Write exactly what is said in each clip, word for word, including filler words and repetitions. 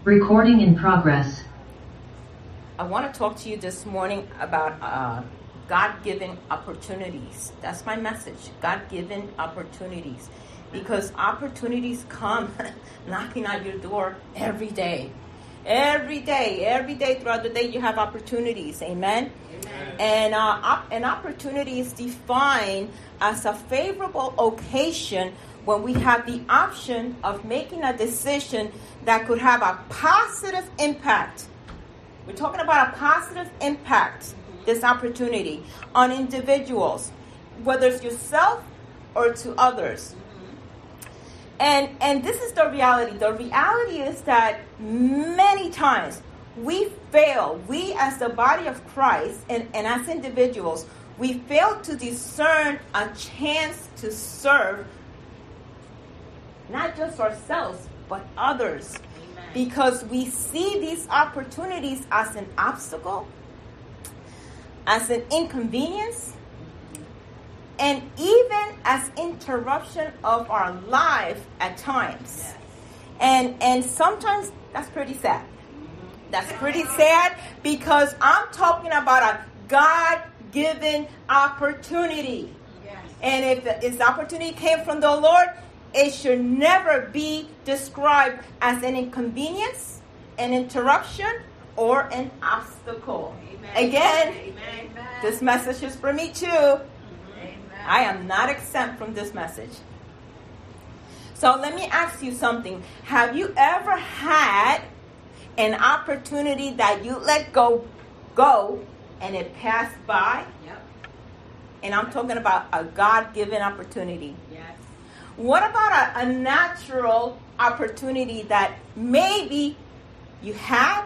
Recording in progress. I want to talk to you this morning about uh, God-given opportunities. That's my message, God-given opportunities. Because opportunities come knocking on your door every day. Every day, every day throughout the day you have opportunities. Amen? Amen. And uh, op- an opportunity is defined as a favorable occasion when we have the option of making a decision that could have a positive impact. We're talking about a positive impact, this opportunity, on individuals, whether it's yourself or to others. And and this is the reality. The reality is that many times we fail, we as the body of Christ and, and as individuals, we fail to discern a chance to serve not just ourselves, but others. Amen. Because we see these opportunities as an obstacle, as an inconvenience, and even as interruption of our life at times. Yes. And and sometimes that's pretty sad. That's pretty sad because I'm talking about a God-given opportunity. Yes. And if this opportunity came from the Lord, it should never be described as an inconvenience, an interruption, or an obstacle. Amen. Again, Amen. This message is for me too. Amen. I am not exempt from this message. So let me ask you something. Have you ever had an opportunity that you let go, go, and it passed by? Yep. And I'm talking about a God-given opportunity. Yes. What about a, a natural opportunity that maybe you had,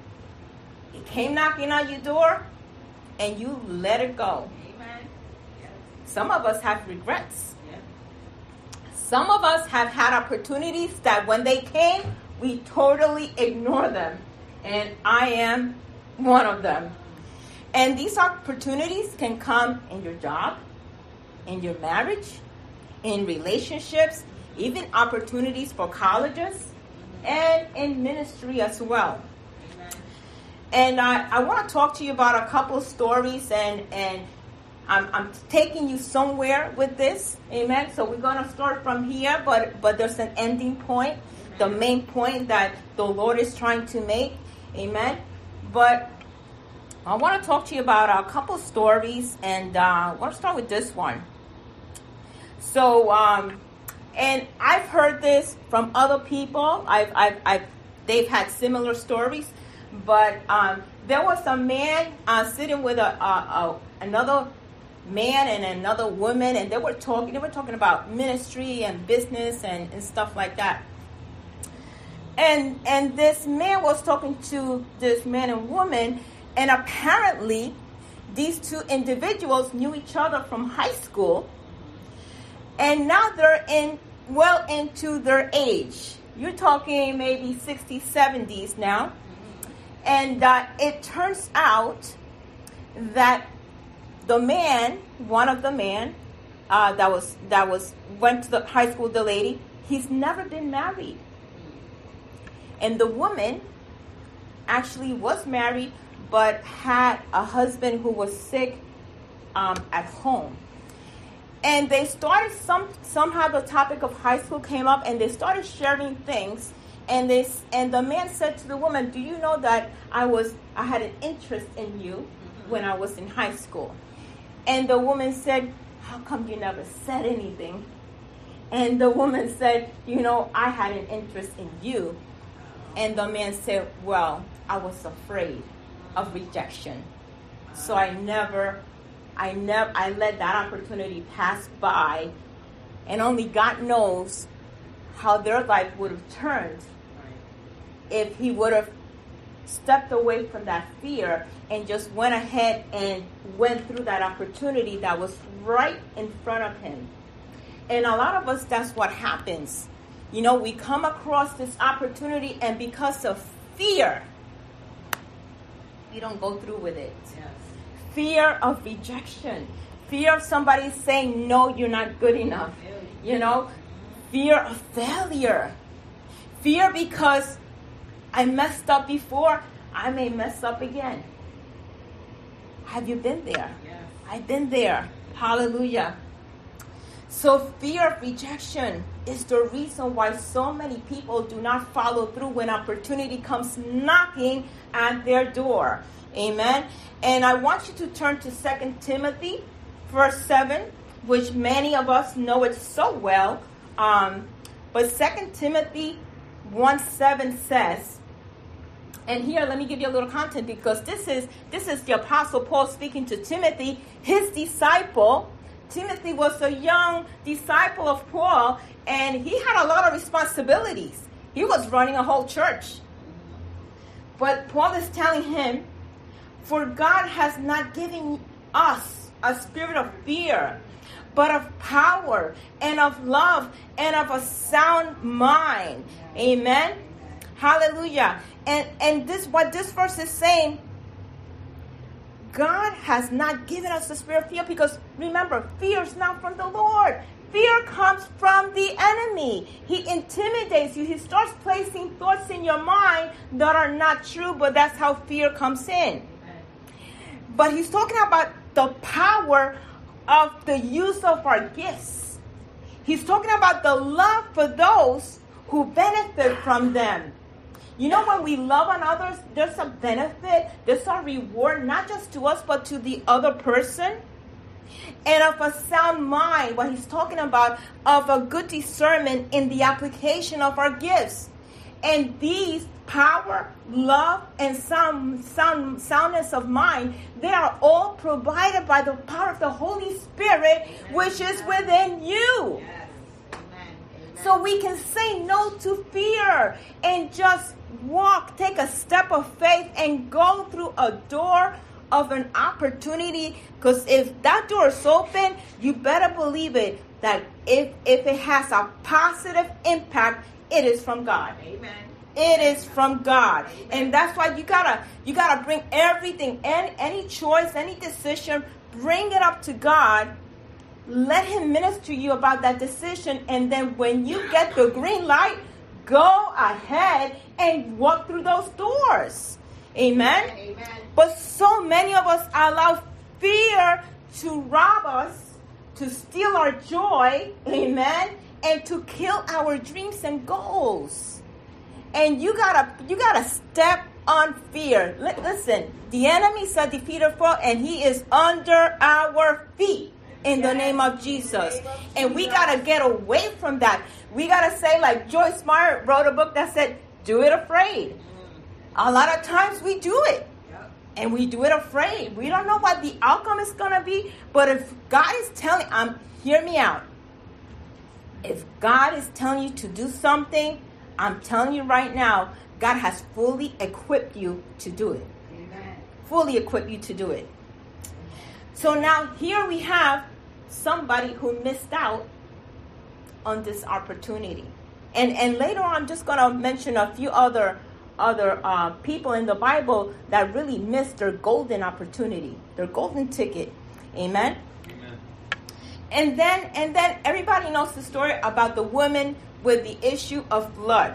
it came knocking on your door, and you let it go? Amen. Yes. Some of us have regrets. Yes. Some of us have had opportunities that when they came, we totally ignore them. And I am one of them. And these opportunities can come in your job, in your marriage, in relationships, even opportunities for colleges, and in ministry as well. Amen. And I, I want to talk to you about a couple of stories, and, and I'm, I'm taking you somewhere with this. Amen. So we're going to start from here, but, but there's an ending point, Amen. The main point that the Lord is trying to make. Amen. But I want to talk to you about a couple of stories, and uh, I want to start with this one. So, um, and I've heard this from other people. I've, I've, I've they've had similar stories, but um, there was a man uh, sitting with a, a, a another man and another woman, and they were talking. They were talking about ministry and business and, and stuff like that. And and this man was talking to this man and woman, and apparently, these two individuals knew each other from high school. And now they're in well into their age. You're talking maybe sixties, seventies now. And uh, it turns out that the man, one of the men uh, that was that was went to the high school, the lady, he's never been married. And the woman actually was married, but had a husband who was sick um, at home. And they started, some somehow the topic of high school came up, and they started sharing things. And they, and the man said to the woman, "Do you know that I was I had an interest in you mm-hmm. when I was in high school?" And the woman said, "How come you never said anything?" And the woman said, "You know, I had an interest in you." And the man said, "Well, I was afraid of rejection, so I never." I never, I let that opportunity pass by, and only God knows how their life would have turned if he would have stepped away from that fear and just went ahead and went through that opportunity that was right in front of him. And a lot of us, that's what happens. You know, we come across this opportunity, and because of fear, we don't go through with it. Yes. Fear of rejection, fear of somebody saying, "No, you're not good enough." You know, fear of failure, fear because I messed up before, I may mess up again. Have you been there? Yes. I've been there. Hallelujah. So fear of rejection is the reason why so many people do not follow through when opportunity comes knocking at their door. Amen. And I want you to turn to Second Timothy, verse seven, which many of us know it so well. Um, but Second Timothy one seven says, and here let me give you a little content, because this is this is the Apostle Paul speaking to Timothy, his disciple. Timothy was a young disciple of Paul, and he had a lot of responsibilities. He was running a whole church. But Paul is telling him, for God has not given us a spirit of fear, but of power and of love and of a sound mind. Amen. Hallelujah. And and this what this verse is saying, God has not given us the spirit of fear, because remember, fear is not from the Lord. Fear comes from the enemy. He intimidates you. He starts placing thoughts in your mind that are not true, but that's how fear comes in. But he's talking about the power of the use of our gifts. He's talking about the love for those who benefit from them. You know, when we love on others, there's a benefit, there's a reward, not just to us, but to the other person. And of a sound mind, what he's talking about, of a good discernment in the application of our gifts. And these power, love, and sound, sound, soundness of mind, they are all provided by the power of the Holy Spirit, Amen. Which is within you. Yes. Amen. Amen. So we can say no to fear and just walk, take a step of faith and go through a door of an opportunity. Because if that door is open, you better believe it, that if, if it has a positive impact, it is from God. Amen. It is from God. Amen. And that's why you gotta you gotta bring everything, any, any choice, any decision, bring it up to God. Let him minister you about that decision. And then when you get the green light, go ahead and walk through those doors. Amen? Amen. But so many of us allow fear to rob us, to steal our joy. Amen? And to kill our dreams and goals. And you gotta you gotta step on fear. L- listen, the enemy is a defeated foe, and he is under our feet in the name of Jesus. And we gotta get away from that. We gotta say, like Joyce Meyer wrote a book that said, "Do it afraid." A lot of times we do it, and we do it afraid. We don't know what the outcome is gonna be. But if God is telling, um, hear me out. If God is telling you to do something, I'm telling you right now, God has fully equipped you to do it. Amen. Fully equipped you to do it. So now here we have somebody who missed out on this opportunity. And and later on, I'm just going to mention a few other other uh, people in the Bible that really missed their golden opportunity, their golden ticket. Amen. Amen. And then and then everybody knows the story about the woman with the issue of blood.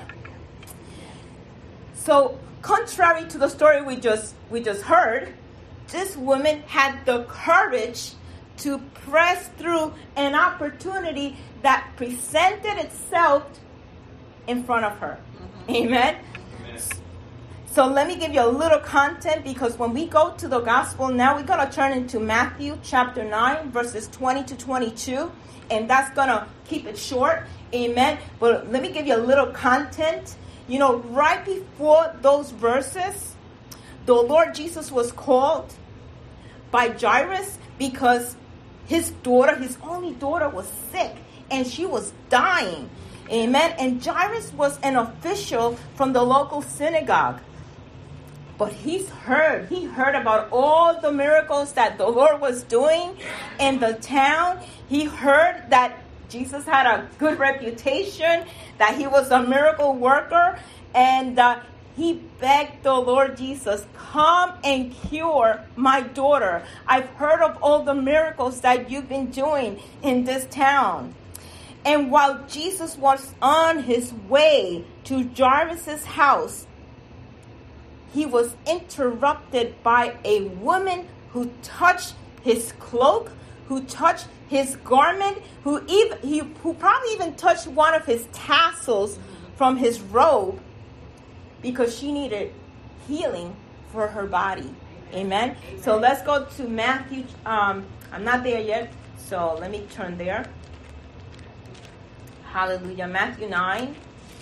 So contrary to the story we just we just heard, this woman had the courage to press through an opportunity that presented itself in front of her. Mm-hmm. Amen? Amen. So let me give you a little content, because when we go to the gospel now, we're going to turn into Matthew chapter nine, verses twenty to twenty-two. And that's going to keep it short. Amen. But let me give you a little content. You know, right before those verses, the Lord Jesus was called by Jairus because his daughter, his only daughter, was sick and she was dying. Amen. And Jairus was an official from the local synagogue. But he's heard, he heard about all the miracles that the Lord was doing in the town. He heard that Jesus had a good reputation, that he was a miracle worker. And uh, he begged the Lord Jesus, come and cure my daughter. I've heard of all the miracles that you've been doing in this town. And while Jesus was on his way to Jairus' house, he was interrupted by a woman who touched his cloak, who touched his garment, who even he who probably even touched one of his tassels from his robe, because she needed healing for her body. Amen. Amen. So let's go to Matthew. Um, I'm not there yet, so let me turn there. Hallelujah. Matthew nine.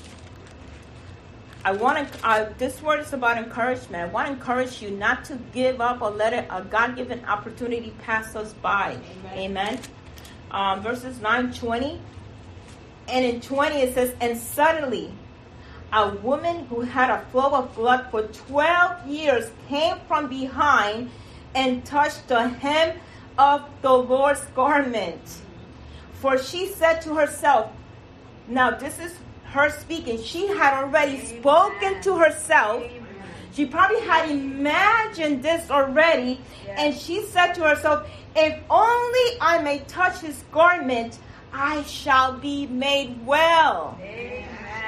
I want to. Uh, this word is about encouragement. I want to encourage you not to give up or let it, a God-given opportunity pass us by. Amen. Amen. Um, verses nine, twenty. And in twenty it says, and suddenly a woman who had a flow of blood for twelve years came from behind and touched the hem of the Lord's garment. For she said to herself, now this is her speaking. She had already spoken to herself. She probably had imagined this already. And she said to herself, if only I may touch his garment, I shall be made well. Amen.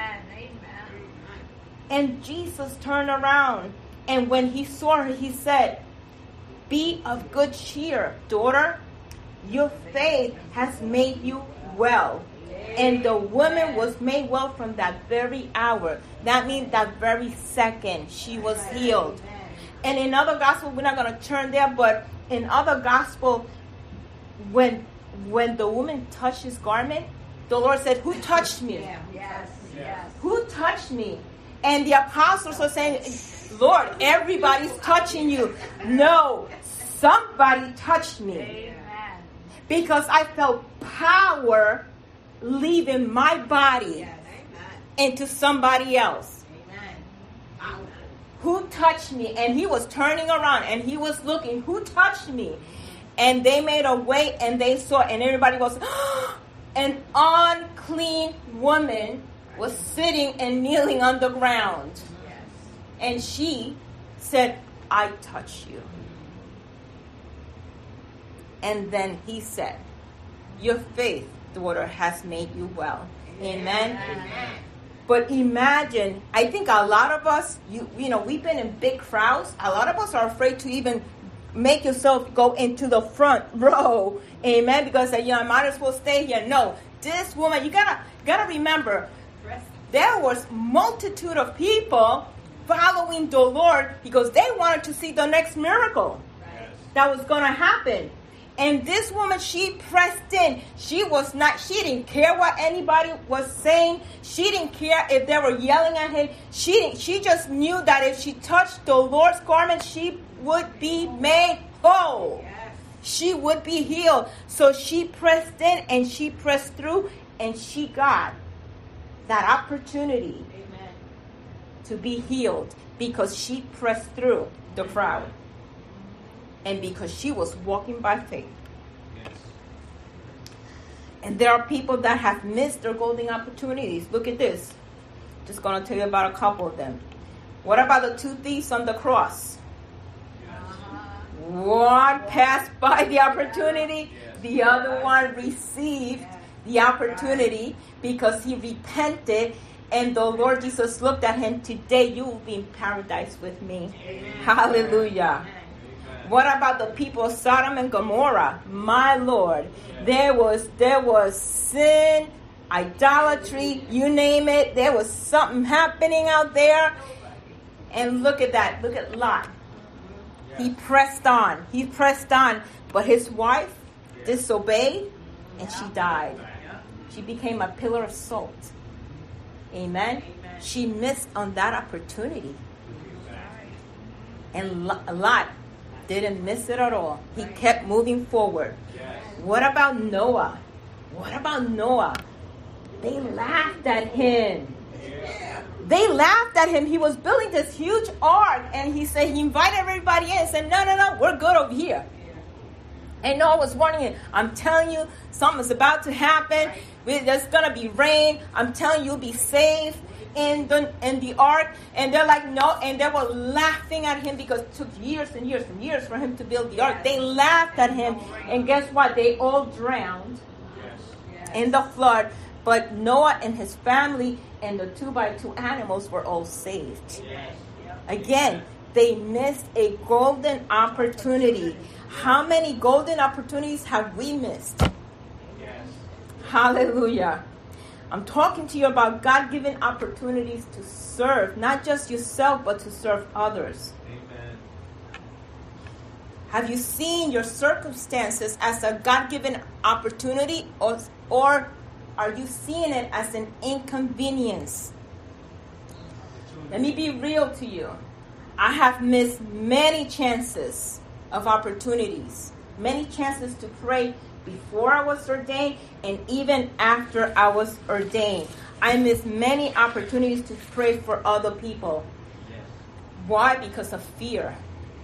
And Jesus turned around, and when he saw her, he said, be of good cheer, daughter. Your faith has made you well. And the woman was made well from that very hour. That means that very second she was healed. And in other gospel, we're not going to turn there, but in other gospel, when when the woman touched his garment, the Lord said, who touched me? Yes. Yes. Who touched me? And the apostles are saying, Lord, everybody's touching you. No, somebody touched me. Amen. Because I felt power leaving my body Yes. into somebody else. Amen. Who touched me? And he was turning around and he was looking, who touched me? And they made a way and they saw, and everybody was, an unclean woman was sitting and kneeling on the ground. Yes. And she said, I touch you. And then he said, your faith, daughter, has made you well. Amen. Amen. But imagine, I think a lot of us, you you know, we've been in big crowds. A lot of us are afraid to even make yourself go into the front row. Amen. Because you know, I might as well stay here. No, this woman, you gotta gotta remember, there was multitude of people following the Lord because they wanted to see the next miracle that was going to happen. And this woman, she pressed in. She was not, she didn't care what anybody was saying. She didn't care if they were yelling at her. She didn't, she just knew that if she touched the Lord's garment, she would be made whole. Yes. She would be healed. So she pressed in and she pressed through and she got that opportunity Amen. to be healed because she pressed through the crowd. And because she was walking by faith. Yes. And there are people that have missed their golden opportunities. Look at this. Just going to tell you about a couple of them. What about the two thieves on the cross? Yes. One passed by the opportunity. Yes. The other one received yes. the opportunity because he repented. And the Lord Jesus looked at him. Today you will be in paradise with me. Amen. Hallelujah. Amen. What about the people of Sodom and Gomorrah? My Lord, there was there was sin, idolatry, you name it. There was something happening out there. And look at that. Look at Lot. He pressed on. He pressed on. But his wife disobeyed and she died. She became a pillar of salt. Amen. She missed on that opportunity. And Lot didn't miss it at all. He kept moving forward. Yes. What about Noah? What about Noah? They laughed at him. Yeah. They laughed at him. He was building this huge ark, and he said he invited everybody in and said, no, no, no, we're good over here. Yeah. And Noah was warning him, I'm telling you, something's about to happen. There's going to be rain. I'm telling you, you'll be safe in the in the ark. And they're like, no. And they were laughing at him because it took years and years and years for him to build the ark. They laughed at him. And guess what? They all drowned in the flood. But Noah and his family and the two by two animals were all saved. Again, they missed a golden opportunity. How many golden opportunities have we missed? Yes. Hallelujah. I'm talking to you about God-given opportunities to serve, not just yourself, but to serve others. Amen. Have you seen your circumstances as a God-given opportunity, or, or are you seeing it as an inconvenience? Let me be real to you. I have missed many chances of opportunities, many chances to pray before I was ordained and even after I was ordained. I missed many opportunities to pray for other people. Yes. Why? Because of fear.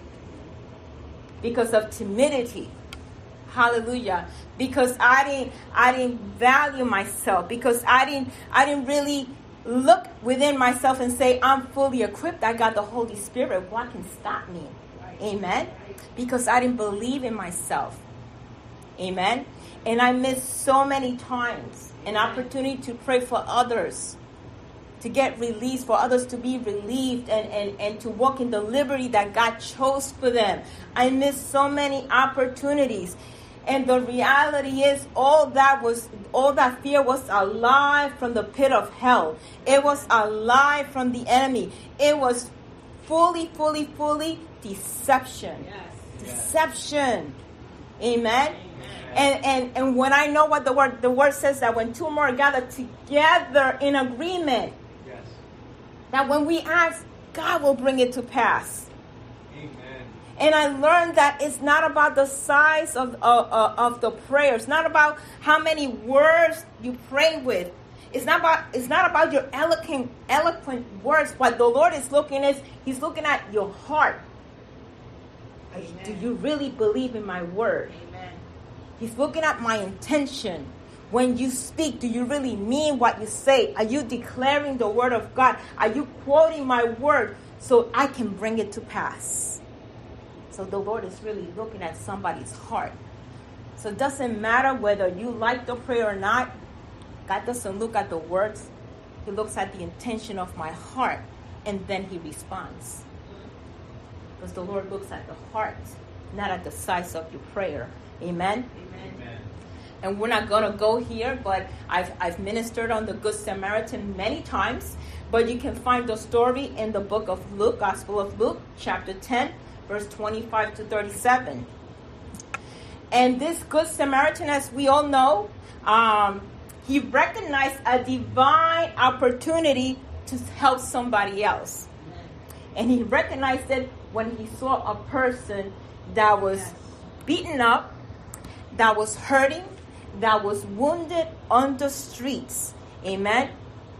Because of timidity. Hallelujah. Because I didn't I didn't value myself. Because I didn't I didn't really look within myself and say, I'm fully equipped. I got the Holy Spirit. What can stop me? Amen. Because I didn't believe in myself. Amen. And I missed so many times an opportunity to pray for others, to get released, for others to be relieved and, and, and to walk in the liberty that God chose for them. I missed so many opportunities. And the reality is all that was, all that fear was a lie from the pit of hell. It was a lie from the enemy. It was fully, fully, fully deception. Yes. Deception. Amen. And, and and when I know what the word the word says, that when two or more are gathered together in agreement, Yes. that when we ask, God will bring it to pass. Amen. And I learned that it's not about the size of uh, uh, of the prayer. It's not about how many words you pray with. It's not about it's not about your eloquent eloquent words. What the Lord is looking is He's looking at your heart. Amen. Do you really believe in my word? Amen. He's looking at my intention. When you speak, do you really mean what you say? Are you declaring the word of God? Are you quoting my word so I can bring it to pass? So the Lord is really looking at somebody's heart. So it doesn't matter whether you like the prayer or not. God doesn't look at the words. He looks at the intention of my heart, and then He responds. Because the Lord looks at the heart, not at the size of your prayer. Amen? Amen. And we're not going to go here, but I've, I've ministered on the Good Samaritan many times. But you can find the story in the book of Luke, Gospel of Luke, chapter ten, verse twenty-five to thirty-seven. And this Good Samaritan, as we all know, um, he recognized a divine opportunity to help somebody else. And he recognized it when he saw a person that was beaten up, that was hurting, that was wounded on the streets. Amen.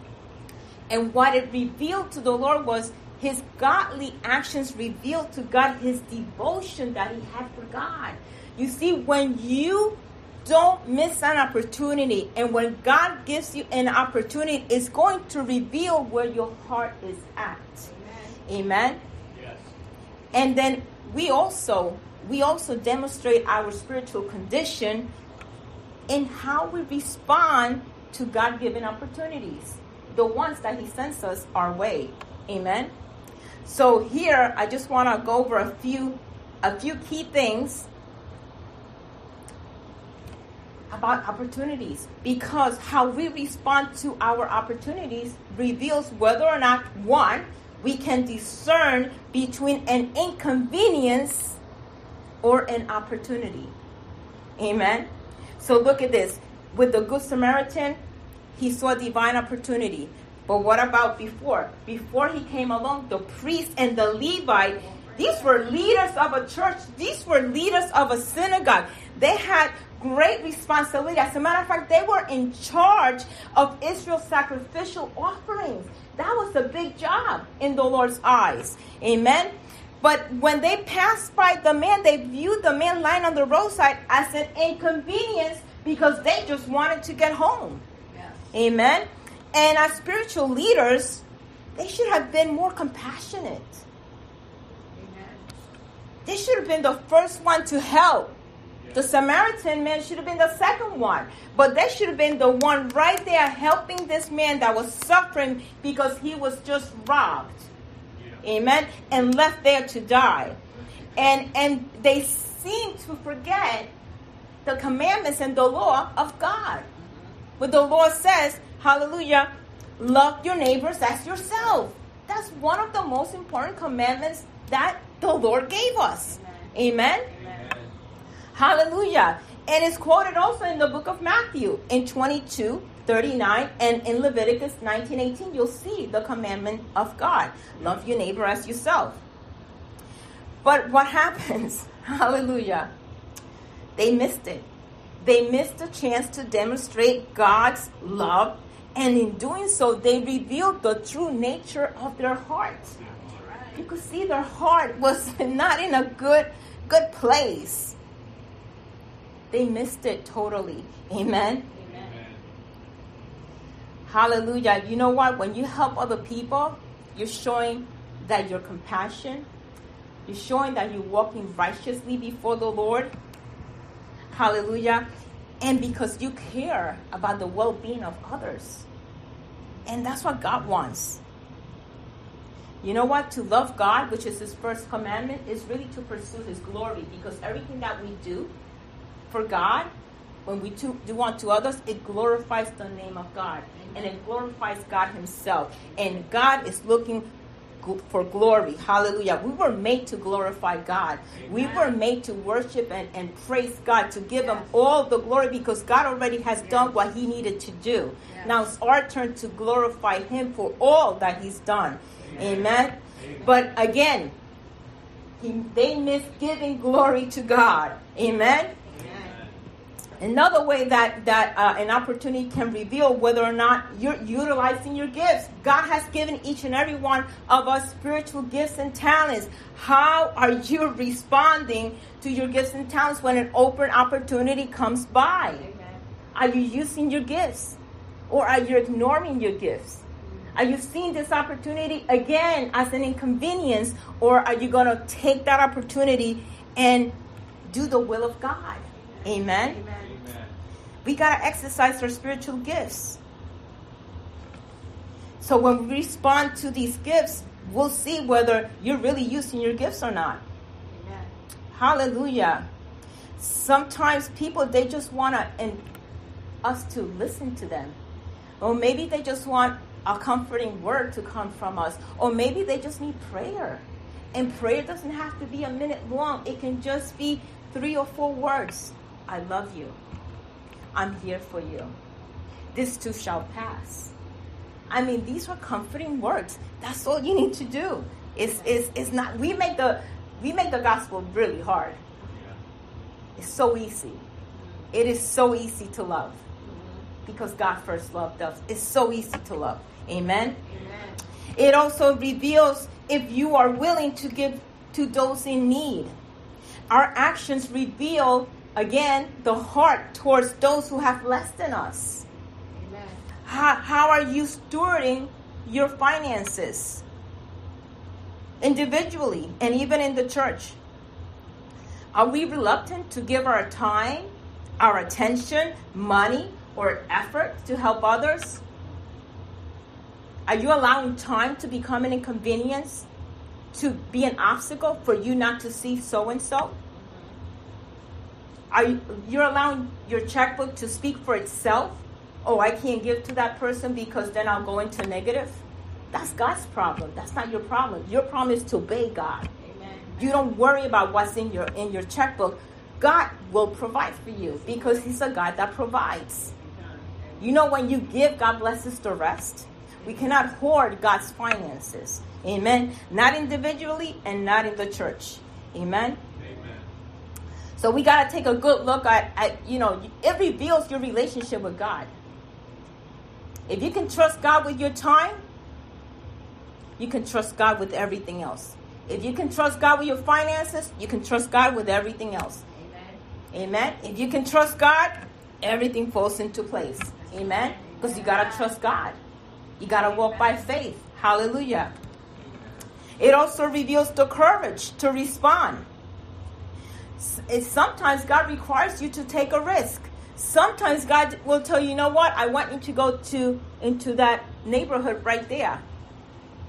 And what it revealed to the Lord was his godly actions revealed to God his devotion that he had for God. You see, when you don't miss an opportunity, and when God gives you an opportunity, it's going to reveal where your heart is at. Amen. Amen. Yes. And then we also we also demonstrate our spiritual condition in how we respond to God-given opportunities, the ones that He sends us our way. Amen. So here, I just want to go over a few a few key things about opportunities, because how we respond to our opportunities reveals whether or not, one, we can discern between an inconvenience or an opportunity. Amen. So look at this. With the Good Samaritan, he saw divine opportunity. But what about before? Before he came along, the priest and the Levite, these were leaders of a church. These were leaders of a synagogue. They had great responsibility. As a matter of fact, they were in charge of Israel's sacrificial offerings. That was a big job in the Lord's eyes. Amen. But when they passed by the man, they viewed the man lying on the roadside as an inconvenience because they just wanted to get home. Yes. Amen. And as spiritual leaders, they should have been more compassionate. Amen. They should have been the first one to help. The Samaritan man should have been the second one. But they should have been the one right there helping this man that was suffering because he was just robbed. Yeah. Amen. And left there to die. And and they seem to forget the commandments and the law of God. But the Lord says, hallelujah, love your neighbors as yourself. That's one of the most important commandments that the Lord gave us. Amen. Amen. Hallelujah. And it's quoted also in the book of Matthew in twenty-two thirty-nine, and in Leviticus nineteen eighteen, you'll see the commandment of God. Love your neighbor as yourself. But what happens? Hallelujah. They missed it. They missed the chance to demonstrate God's love, and in doing so, they revealed the true nature of their hearts. You could see their heart was not in a good, good place. They missed it totally. Amen? Amen. Hallelujah. You know what? When you help other people, you're showing that you're compassionate. You're showing that you're walking righteously before the Lord. Hallelujah. And because you care about the well-being of others. And that's what God wants. You know what? To love God, which is his first commandment, is really to pursue his glory. Because everything that we do for God, when we do, do unto others, it glorifies the name of God. And it glorifies God himself. And God is looking for glory. Hallelujah. We were made to glorify God. Amen. We were made to worship and, and praise God, to give yes. him all the glory, because God already has yes. done what he needed to do. Yes. Now it's our turn to glorify him for all that he's done. Amen. Amen. Amen. But again, he, they miss giving glory to God. Amen. Another way that, that uh, an opportunity can reveal whether or not you're utilizing your gifts. God has given each and every one of us spiritual gifts and talents. How are you responding to your gifts and talents when an open opportunity comes by? Amen. Are you using your gifts? Or are you ignoring your gifts? Are you seeing this opportunity again as an inconvenience? Or are you going to take that opportunity and do the will of God? Amen. Amen. We got to exercise our spiritual gifts. So when we respond to these gifts, we'll see whether you're really using your gifts or not. Amen. Hallelujah. Sometimes people, they just want to, and us to listen to them. Or maybe they just want a comforting word to come from us. Or maybe they just need prayer. And prayer doesn't have to be a minute long. It can just be three or four words. I love you. I'm here for you. This too shall pass. I mean, these are comforting words. That's all you need to do. It's, it's, it's not, we make the, we make the gospel really hard. It's so easy. It is so easy to love. Because God first loved us. It's so easy to love. Amen? Amen. It also reveals if you are willing to give to those in need. Our actions reveal, again, the heart towards those who have less than us. Amen. How, how are you stewarding your finances? Individually and even in the church. Are we reluctant to give our time, our attention, money, or effort to help others? Are you allowing time to become an inconvenience? To be an obstacle for you not to see so-and-so? Are you, you're allowing your checkbook to speak for itself? Oh, I can't give to that person because then I'll go into negative. That's God's problem. That's not your problem. Your problem is to obey God. Amen. You don't worry about what's in your in your checkbook. God will provide for you because he's a God that provides. You know, when you give, God blesses the rest. We cannot hoard God's finances. Amen. Not individually and not in the church. Amen. So we got to take a good look at, at, you know, it reveals your relationship with God. If you can trust God with your time, you can trust God with everything else. If you can trust God with your finances, you can trust God with everything else. Amen. Amen. If you can trust God, everything falls into place. Amen. Because you got to trust God. You got to walk by faith. Hallelujah. It also reveals the courage to respond. It's sometimes God requires you to take a risk. Sometimes God will tell you, you know what? I want you to go to into that neighborhood right there.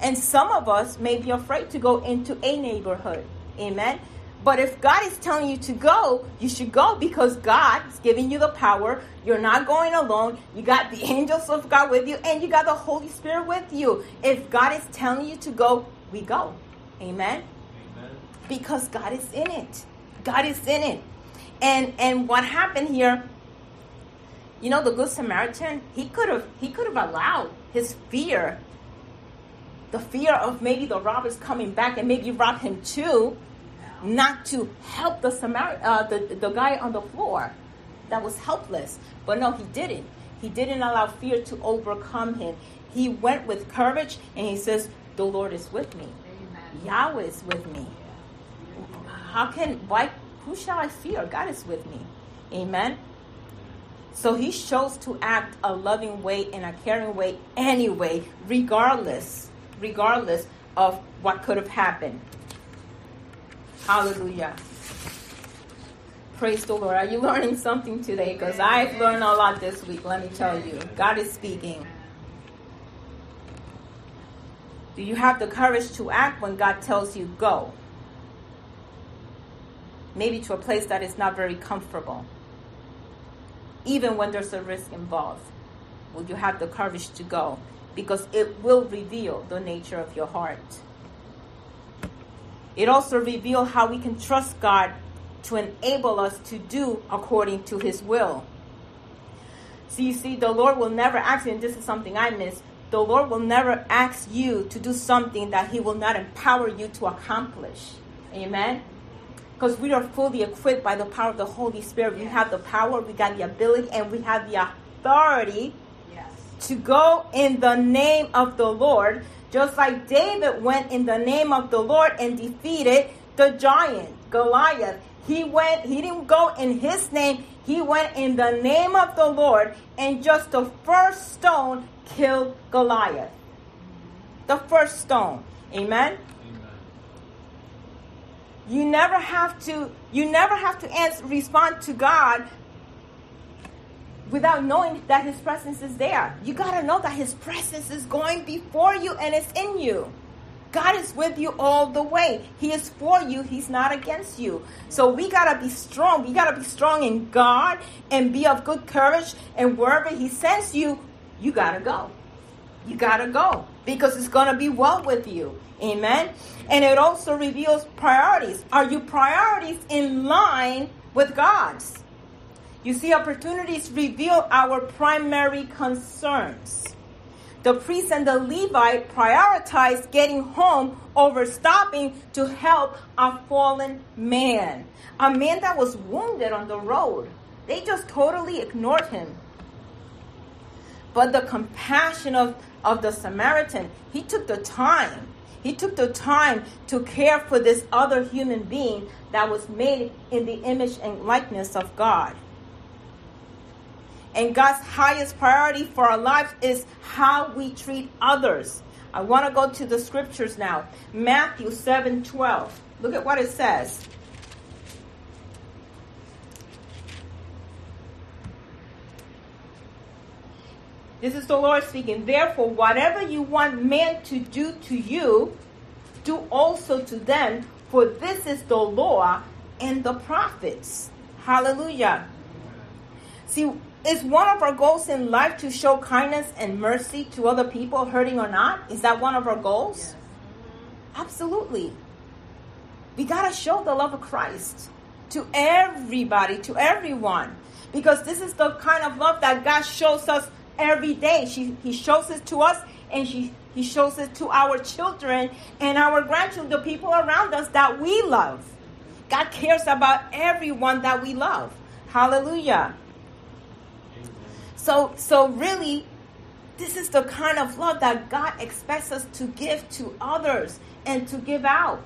And some of us may be afraid to go into a neighborhood. Amen. But if God is telling you to go, you should go because God is giving you the power. You're not going alone. You got the angels of God with you, and you got the Holy Spirit with you. If God is telling you to go, we go. Amen. Amen. Because God is in it. God is in it. And and what happened here, you know, the Good Samaritan, he could have he could have allowed his fear, the fear of maybe the robbers coming back and maybe rob him too, not to help the Samar- uh, the, the guy on the floor that was helpless. But no, he didn't. He didn't allow fear to overcome him. He went with courage, and he says, the Lord is with me. Amen. Yahweh is with me. How can, why, who shall I fear? God is with me. Amen. So he chose to act a loving way and a caring way anyway, regardless, regardless of what could have happened. Hallelujah. Praise the Lord. Are you learning something today? Because I've learned a lot this week, let me tell you. God is speaking. Do you have the courage to act when God tells you go? Maybe to a place that is not very comfortable. Even when there's a risk involved. Will you have the courage to go? Because it will reveal the nature of your heart. It also reveals how we can trust God to enable us to do according to his will. So you see, the Lord will never ask you, and this is something I miss, the Lord will never ask you to do something that he will not empower you to accomplish. Amen? Because we are fully equipped by the power of the Holy Spirit. We have the power, we got the ability, and we have the authority yes. to go in the name of the Lord. Just like David went in the name of the Lord and defeated the giant, Goliath. He went, he didn't go in his name. He went in the name of the Lord, and just the first stone killed Goliath. The first stone. Amen? Amen. You never have to, you never have to answer, respond to God without knowing that his presence is there. You got to know that his presence is going before you and it's in you. God is with you all the way. He is for you. He's not against you. So we got to be strong. We got to be strong in God and be of good courage. And wherever he sends you, you got to go. You got to go because it's going to be well with you. Amen. And it also reveals priorities. Are your priorities in line with God's? You see, opportunities reveal our primary concerns. The priest and the Levite prioritized getting home over stopping to help a fallen man. A man that was wounded on the road. They just totally ignored him. But the compassion of, of the Samaritan, he took the time. He took the time to care for this other human being that was made in the image and likeness of God. And God's highest priority for our lives is how we treat others. I want to go to the scriptures now. Matthew seven twelve. Look at what it says. This is the Lord speaking. Therefore, whatever you want men to do to you, do also to them, for this is the law and the prophets. Hallelujah. See, is one of our goals in life to show kindness and mercy to other people, hurting or not? Is that one of our goals? Yes. Absolutely. We got to show the love of Christ to everybody, to everyone. Because this is the kind of love that God shows us every day. She, he shows it to us, and she, he shows it to our children and our grandchildren, the people around us that we love. God cares about everyone that we love. Hallelujah. So, so really, this is the kind of love that God expects us to give to others and to give out.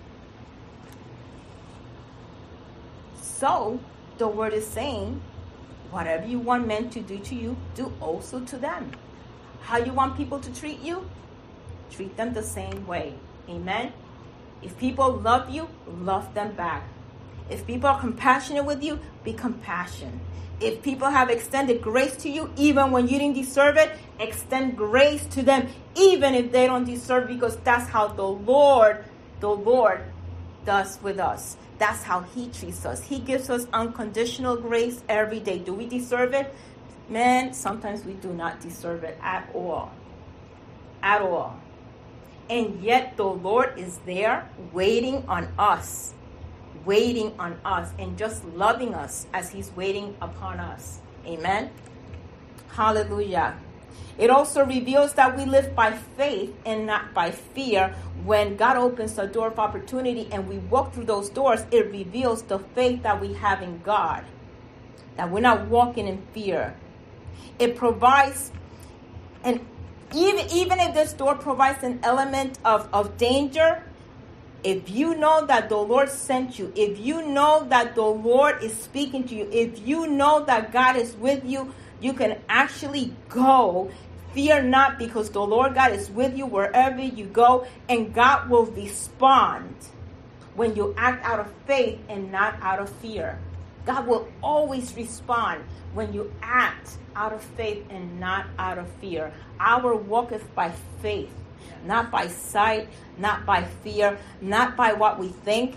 So, the word is saying, whatever you want men to do to you, do also to them. How you want people to treat you? Treat them the same way. Amen? If people love you, love them back. If people are compassionate with you, be compassionate. If people have extended grace to you, even when you didn't deserve it, extend grace to them, even if they don't deserve it, because that's how the Lord, the Lord does with us. That's how he treats us. He gives us unconditional grace every day. Do we deserve it? Man, sometimes we do not deserve it at all. At all. And yet the Lord is there waiting on us. Waiting on us and just loving us as he's waiting upon us. Amen. Hallelujah. It also reveals that we live by faith and not by fear. When God opens a door of opportunity and we walk through those doors, it reveals the faith that we have in God. That we're not walking in fear. It provides, and even, even if this door provides an element of, of danger, if you know that the Lord sent you, if you know that the Lord is speaking to you, if you know that God is with you, you can actually go. Fear not, because the Lord God is with you wherever you go, and God will respond when you act out of faith and not out of fear. God will always respond when you act out of faith and not out of fear. Our walk is by faith. Not by sight, not by fear, not by what we think.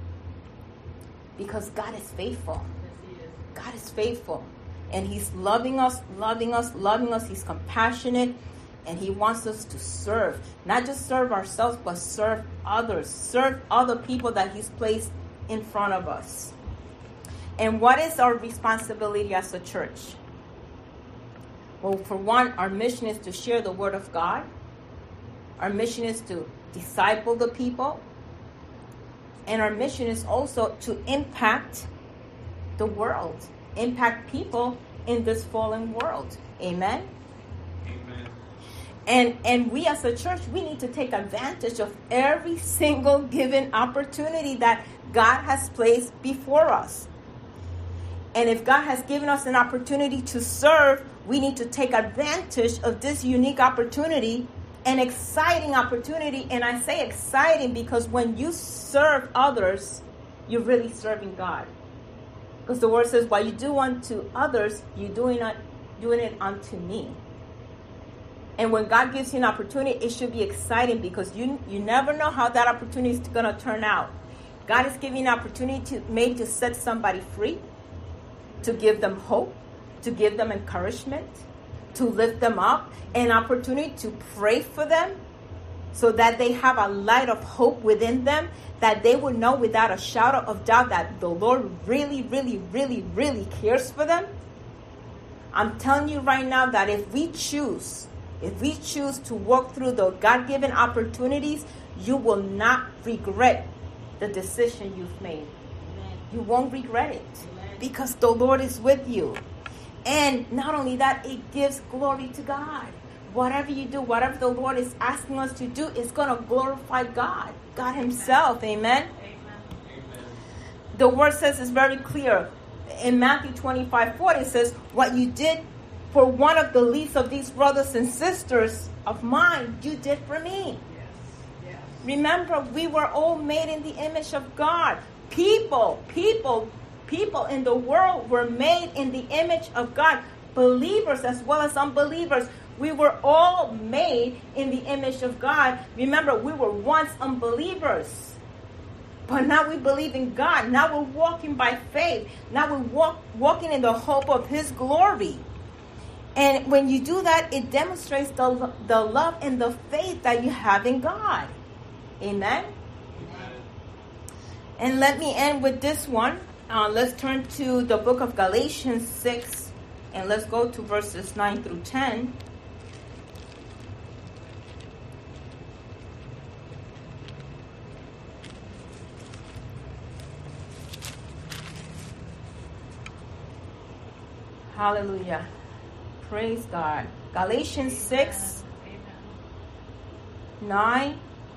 Because God is faithful. God is faithful. And he's loving us, loving us, loving us. He's compassionate. And he wants us to serve. Not just serve ourselves, but serve others. Serve other people that he's placed in front of us. And what is our responsibility as a church? Well, for one, our mission is to share the word of God. Our mission is to disciple the people. And our mission is also to impact the world. Impact people in this fallen world. Amen? Amen. And, and we as a church, we need to take advantage of every single given opportunity that God has placed before us. And if God has given us an opportunity to serve, we need to take advantage of this unique opportunity. An exciting opportunity, and I say exciting because when you serve others, you're really serving God. Because the word says, while you do unto others, you're doing it, doing it unto me. And when God gives you an opportunity, it should be exciting because you you never know how that opportunity is going to turn out. God is giving an opportunity to maybe to set somebody free, to give them hope, to give them encouragement, to lift them up, an opportunity to pray for them so that they have a light of hope within them, that they will know without a shadow of doubt that the Lord really, really, really, really cares for them. I'm telling you right now that if we choose, if we choose to walk through the God-given opportunities, you will not regret the decision you've made. Amen. You won't regret it. Amen. Because the Lord is with you. And not only that, it gives glory to God. Whatever you do, whatever the Lord is asking us to do, is going to glorify God, God himself. Amen? Amen. The word says it's very clear. In Matthew twenty-five forty, it says, what you did for one of the least of these brothers and sisters of mine, you did for me. Yes. Yes. Remember, we were all made in the image of God. People, people, people in the world were made in the image of God. Believers as well as unbelievers. We were all made in the image of God. Remember, we were once unbelievers. But now we believe in God. Now we're walking by faith. Now we're walk, walking in the hope of his glory. And when you do that, it demonstrates the, the love and the faith that you have in God. Amen? Amen. And let me end with this one. Uh, let's turn to the book of Galatians six. And let's go to verses nine through ten. Hallelujah. Praise God. Galatians six, nine.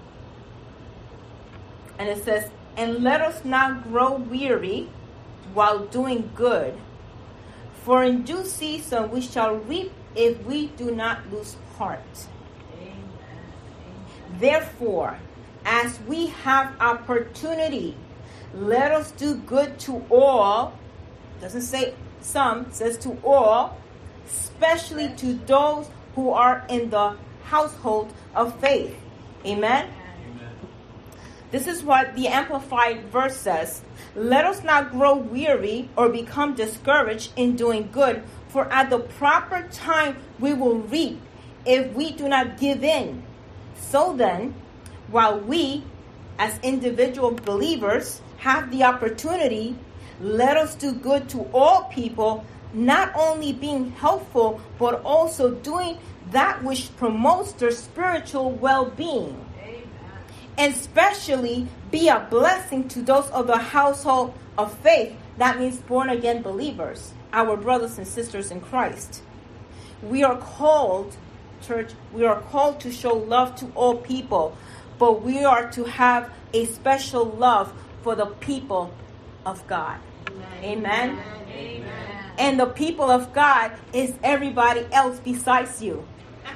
And it says, and let us not grow weary while doing good. For in due season we shall reap if we do not lose heart. Amen. Therefore, as we have opportunity, let us do good to all. Doesn't say some, says to all, especially to those who are in the household of faith. Amen? Amen. This is what the Amplified verse says. Let us not grow weary or become discouraged in doing good, for at the proper time we will reap if we do not give in. So then, while we, as individual believers, have the opportunity, let us do good to all people, not only being helpful, but also doing that which promotes their spiritual well-being. Amen. And especially be a blessing to those of the household of faith. That means born-again believers, our brothers and sisters in Christ. We are called, church, we are called to show love to all people, but we are to have a special love for the people of God. Amen. Amen. Amen. And the people of God is everybody else besides you.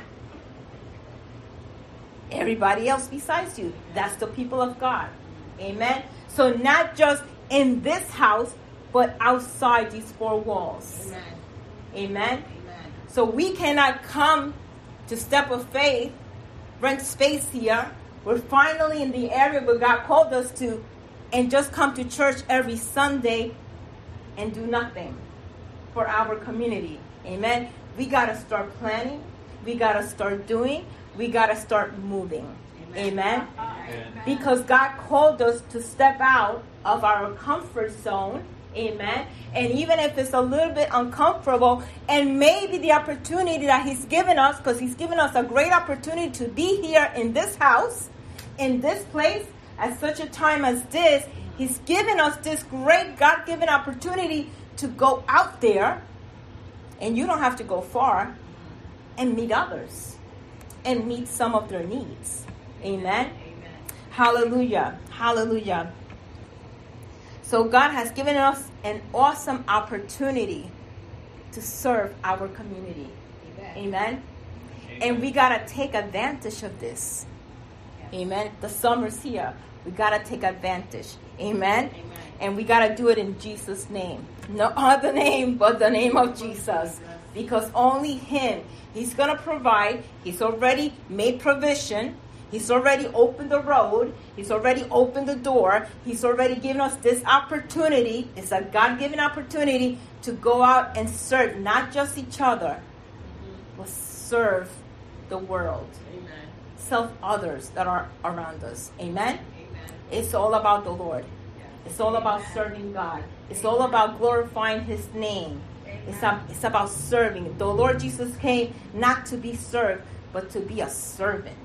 Everybody else besides you. That's the people of God. Amen. So not just in this house, but outside these four walls. Amen. Amen. Amen. So we cannot come to Step of Faith, rent space here. We're finally in the area where God called us to, and just come to church every Sunday and do nothing for our community. Amen. We got to start planning. We got to start doing. We got to start moving. Amen. Amen. Because God called us to step out of our comfort zone. Amen. And even if it's a little bit uncomfortable, and maybe the opportunity that He's given us, because He's given us a great opportunity to be here in this house, in this place, at such a time as this, He's given us this great God-given opportunity to go out there, and you don't have to go far, and meet others, and meet some of their needs. Amen. Amen. Hallelujah. Hallelujah. So God has given us an awesome opportunity to serve our community. Amen. Amen. And we got to take advantage of this. Amen. The summer's here. We got to take advantage. Amen. Amen. And we got to do it in Jesus' name. No other name but the name of Jesus. Because only Him. He's going to provide. He's already made provision. He's already opened the road. He's already opened the door. He's already given us this opportunity. It's a God-given opportunity to go out and serve not just each other, but serve the world. Amen. Serve others that are around us. Amen? Amen. It's all about the Lord. It's all about serving God. It's all about glorifying His name. It's, a, it's about serving. The Lord Jesus came not to be served, but to be a servant.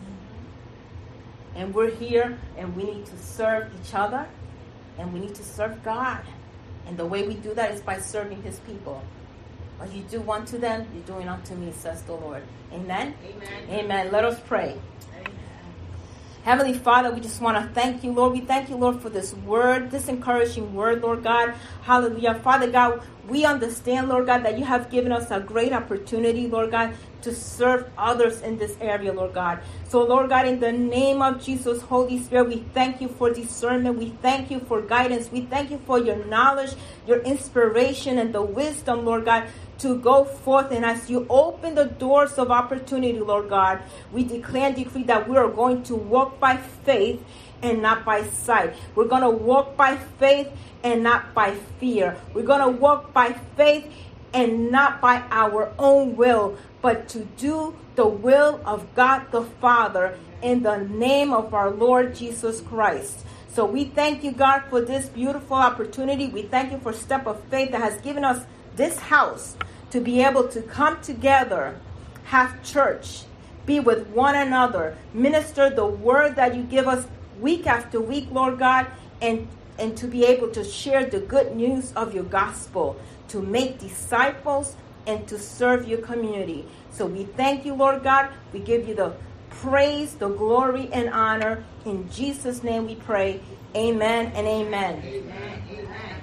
And we're here, and we need to serve each other, and we need to serve God. And the way we do that is by serving His people. What you do unto them, you're doing unto me, says the Lord. Amen? Amen. Amen. Let us pray. Amen. Heavenly Father, we just want to thank you, Lord. We thank you, Lord, for this word, this encouraging word, Lord God. Hallelujah. Father God, we understand, Lord God, that you have given us a great opportunity, Lord God, to serve others in this area, Lord God. So, Lord God, in the name of Jesus, Holy Spirit, we thank you for discernment. We thank you for guidance. We thank you for your knowledge, your inspiration, and the wisdom, Lord God, to go forth. And as you open the doors of opportunity, Lord God, we declare and decree that we are going to walk by faith and not by sight. We're going to walk by faith and not by fear. We're going to walk by faith and not by our own will, but to do the will of God the Father in the name of our Lord Jesus Christ. So we thank you, God, for this beautiful opportunity. We thank you for Step of Faith that has given us this house to be able to come together, have church, be with one another, minister the word that you give us week after week, Lord God, and, and to be able to share the good news of your gospel, to make disciples, and to serve your community. So we thank you, Lord God. We give you the praise, the glory, and honor. In Jesus' name we pray. Amen and amen. Amen. Amen.